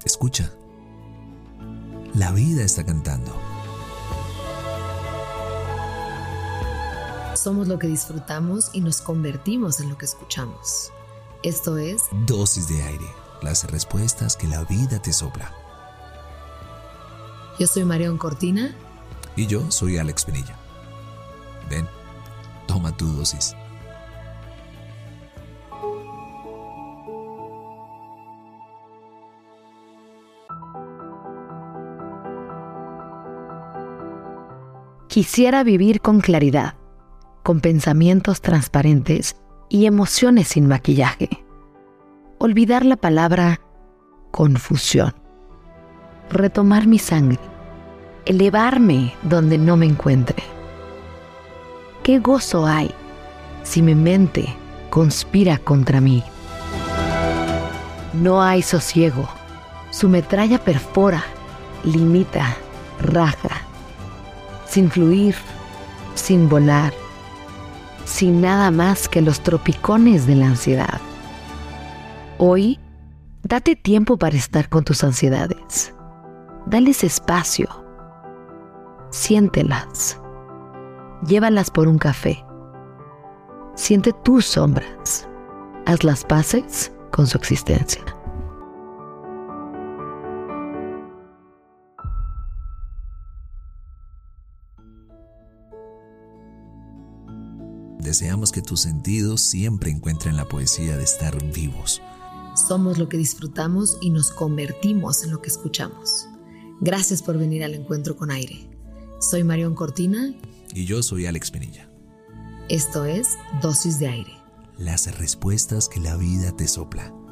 Escucha. La vida está cantando. Somos lo que disfrutamos y nos convertimos en lo que escuchamos. Esto es Dosis de aire. Las respuestas que la vida te sopla. Yo soy Marión Cortina. Y yo soy Alex Penilla. Ven, toma tu dosis. Quisiera vivir con claridad, con pensamientos transparentes y emociones sin maquillaje. Olvidar la palabra confusión. Retomar mi sangre. Elevarme donde no me encuentre. ¿Qué gozo hay si mi mente conspira contra mí? No hay sosiego. Su metralla perfora, limita, raja. Sin fluir, sin volar, sin nada más que los tropicones de la ansiedad. Hoy, date tiempo para estar con tus ansiedades. Dales espacio. Siéntelas. Llévalas por un café. Siente tus sombras. Haz las paces con su existencia. Deseamos que tus sentidos siempre encuentren la poesía de estar vivos. Somos lo que disfrutamos y nos convertimos en lo que escuchamos. Gracias por venir al encuentro con aire. Soy Marión Cortina. Y yo soy Alex Penilla. Esto es Dosis de Aire. Las respuestas que la vida te sopla.